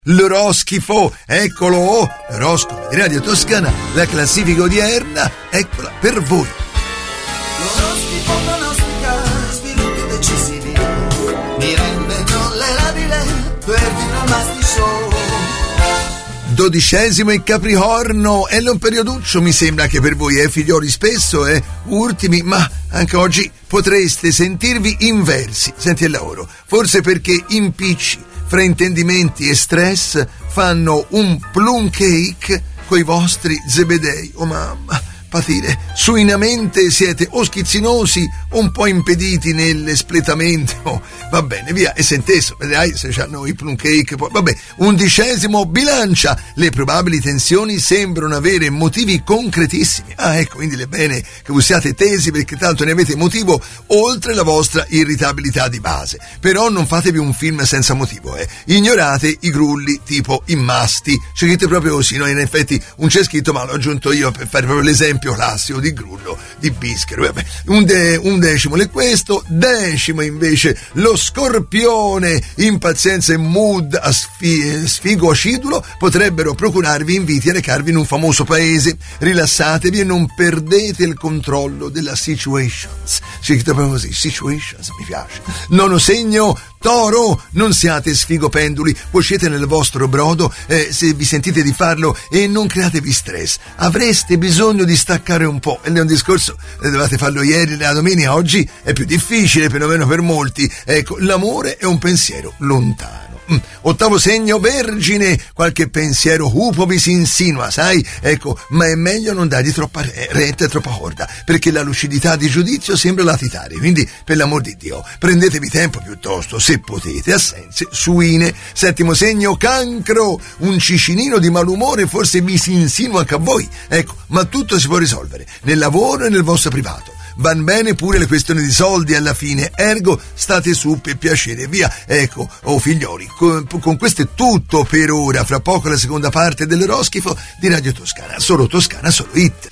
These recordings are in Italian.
L'oroschifo, eccolo, l'oroscopo di Radio Toscana, la classifica odierna, eccola per voi. L'oroscopo pronostica sviluppi decisivi, mi rende tollerabile per un masti show. 12° in Capricorno, è un perioduccio mi sembra che per voi, figlioli, spesso, ultimi, ma anche oggi potreste sentirvi inversi. Senti il lavoro, forse perché impicci, fraintendimenti e stress fanno un plum cake coi vostri zebedei. Oh mamma, patire, suinamente siete o schizzinosi o un po' impediti nell'espletamento. Va bene, via, e senteso, vedrai se c'hanno i plum cake. Poi, vabbè, 11° Bilancia, le probabili tensioni sembrano avere motivi concretissimi. Ecco, quindi è bene che voi siate tesi, perché tanto ne avete motivo oltre la vostra irritabilità di base. Però non fatevi un film senza motivo, ignorate i grulli tipo immasti, scegliete proprio così, no? In effetti non c'è scritto, ma l'ho aggiunto io per fare proprio l'esempio classico di grullo di Bischero. Vabbè, 11° è questo. 10° invece lo Scorpione, impazienza e mood a sfigo acidulo potrebbero procurarvi inviti a recarvi in un famoso paese. Rilassatevi e non perdete il controllo della situations. Scritto proprio così, situations, mi piace. 9° segno, Toro, non siate sfigopenduli, voi siete nel vostro brodo, se vi sentite di farlo, e non createvi stress. Avreste bisogno di staccare un po', è un discorso, dovevate farlo ieri, la domenica, oggi è più difficile, perlomeno per molti. Ecco, l'amore è un pensiero lontano. 8° segno, Vergine, qualche pensiero cupo vi si insinua, sai? Ecco, ma è meglio non dargli troppa retta e troppa corda, perché la lucidità di giudizio sembra latitare, quindi per l'amor di Dio prendetevi tempo piuttosto, se potete, assenze suine. 7° segno, Cancro, un cicinino di malumore forse vi si insinua anche a voi, ecco, ma tutto si può risolvere nel lavoro e nel vostro privato. Van bene pure le questioni di soldi alla fine, ergo state su per piacere, via. Ecco, figlioli, con questo è tutto per ora. Fra poco la seconda parte dell'oroscifo di Radio Toscana, solo hit.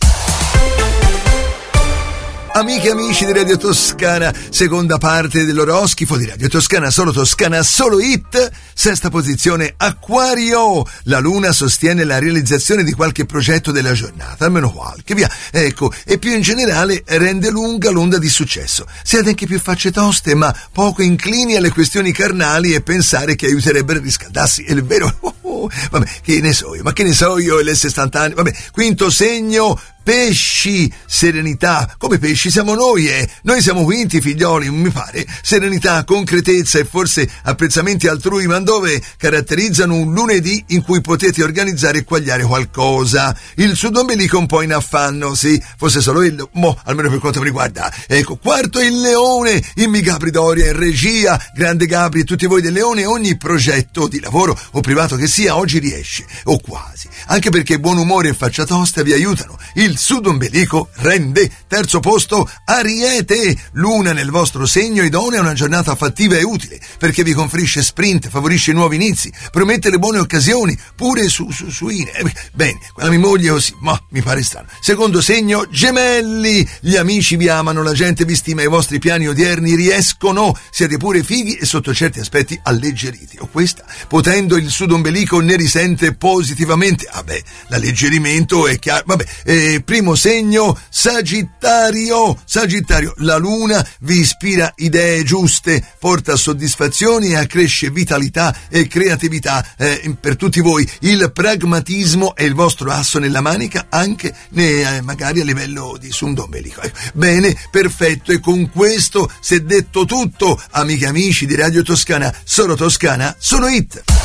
Amiche e amici di Radio Toscana, seconda parte dell'oroscifo di Radio Toscana, solo hit. 6ª posizione, Acquario, la luna sostiene la realizzazione di qualche progetto della giornata, almeno qualche, via. Ecco, e più in generale rende lunga l'onda di successo. Siete anche più facce toste, ma poco inclini alle questioni carnali e pensare che aiuterebbero a riscaldarsi. È vero? Vabbè, che ne so io, le 60 anni. Vabbè, 5° segno, Pesci, serenità. Come pesci siamo noi, Noi siamo quinti, figlioli, mi pare. Serenità, concretezza e forse apprezzamenti altrui, ma dove caratterizzano un lunedì in cui potete organizzare e quagliare qualcosa. Il sudombelico un po' in affanno, sì, fosse solo almeno per quanto mi riguarda. Ecco, 4° il Leone, in Gabri Doria in regia, grande Gabri e tutti voi del Leone, ogni progetto di lavoro o privato che sia oggi riesce, o quasi, anche perché buon umore e faccia tosta vi aiutano. Il sudombelico rende. 3° posto, Ariete, luna nel vostro segno idonea a una giornata fattiva e utile, perché vi conferisce sprint, favorisce nuovi inizi, promette le buone occasioni, pure suine. Bene, quella mia moglie così, ma mi pare strano. 2° segno, Gemelli, gli amici vi amano, la gente vi stima, i vostri piani odierni riescono, siete pure fighi e sotto certi aspetti alleggeriti. O questa, potendo il sudombelico ne risente positivamente. L'alleggerimento è chiaro. 1° segno, Sagittario, la luna vi ispira idee giuste, porta soddisfazioni e accresce vitalità e creatività per tutti voi. Il pragmatismo è il vostro asso nella manica, anche magari a livello di sudombelico. Bene, perfetto, e con questo si è detto tutto, amiche e amici di Radio Toscana, solo hit.